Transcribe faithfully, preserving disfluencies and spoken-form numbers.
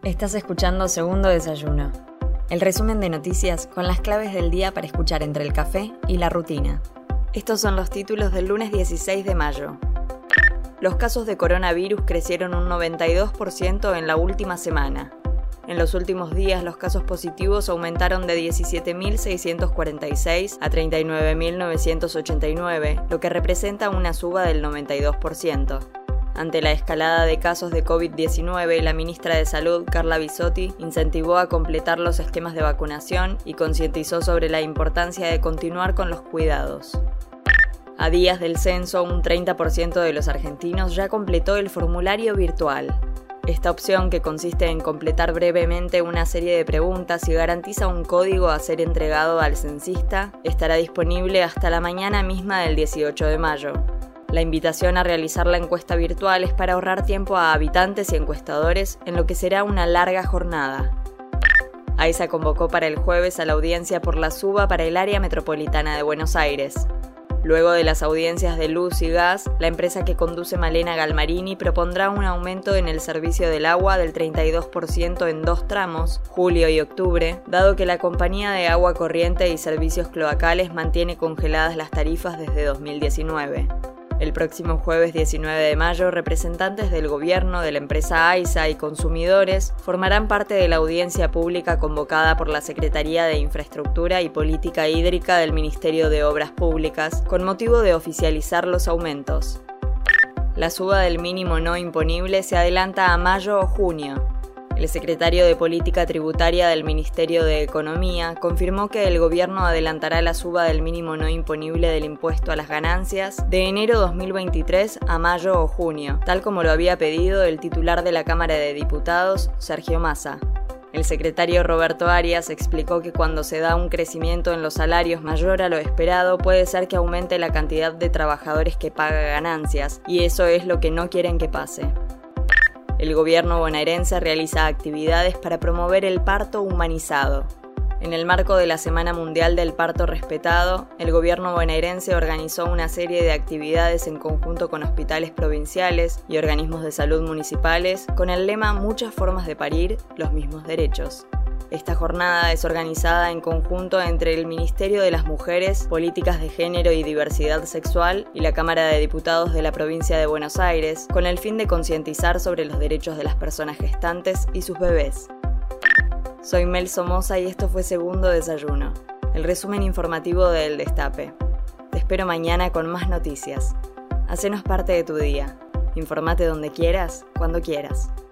Estás escuchando Segundo Desayuno, el resumen de noticias con las claves del día para escuchar entre el café y la rutina. Estos son los títulos del lunes dieciséis de mayo. Los casos de coronavirus crecieron un noventa y dos por ciento en la última semana. En los últimos días, los casos positivos aumentaron de diecisiete mil seiscientos cuarenta y seis a treinta y nueve mil novecientos ochenta y nueve, lo que representa una suba del noventa y dos por ciento. Ante la escalada de casos de covid diecinueve, la ministra de Salud, Carla Bisotti, incentivó a completar los esquemas de vacunación y concientizó sobre la importancia de continuar con los cuidados. A días del censo, un treinta por ciento de los argentinos ya completó el formulario virtual. Esta opción, que consiste en completar brevemente una serie de preguntas y garantiza un código a ser entregado al censista, estará disponible hasta la mañana misma del dieciocho de mayo. La invitación a realizar la encuesta virtual es para ahorrar tiempo a habitantes y encuestadores en lo que será una larga jornada. AISA convocó para el jueves a la audiencia por la suba para el área metropolitana de Buenos Aires. Luego de las audiencias de luz y gas, la empresa que conduce Malena Galmarini propondrá un aumento en el servicio del agua del treinta y dos por ciento en dos tramos, julio y octubre, dado que la compañía de agua corriente y servicios cloacales mantiene congeladas las tarifas desde dos mil diecinueve. El próximo jueves diecinueve de mayo, representantes del gobierno, de la empresa AISA y consumidores formarán parte de la audiencia pública convocada por la Secretaría de Infraestructura y Política Hídrica del Ministerio de Obras Públicas, con motivo de oficializar los aumentos. La suba del mínimo no imponible se adelanta a mayo o junio. El secretario de Política Tributaria del Ministerio de Economía confirmó que el gobierno adelantará la suba del mínimo no imponible del impuesto a las ganancias de enero dos mil veintitrés a mayo o junio, tal como lo había pedido el titular de la Cámara de Diputados, Sergio Massa. El secretario Roberto Arias explicó que cuando se da un crecimiento en los salarios mayor a lo esperado, puede ser que aumente la cantidad de trabajadores que paga ganancias, y eso es lo que no quieren que pase. El gobierno bonaerense realiza actividades para promover el parto humanizado. En el marco de la Semana Mundial del Parto Respetado, el gobierno bonaerense organizó una serie de actividades en conjunto con hospitales provinciales y organismos de salud municipales con el lema Muchas formas de parir, los mismos derechos. Esta jornada es organizada en conjunto entre el Ministerio de las Mujeres, Políticas de Género y Diversidad Sexual y la Cámara de Diputados de la Provincia de Buenos Aires, con el fin de concientizar sobre los derechos de las personas gestantes y sus bebés. Soy Mel Somoza y esto fue Segundo Desayuno, el resumen informativo de El Destape. Te espero mañana con más noticias. Hacenos parte de tu día. Informate donde quieras, cuando quieras.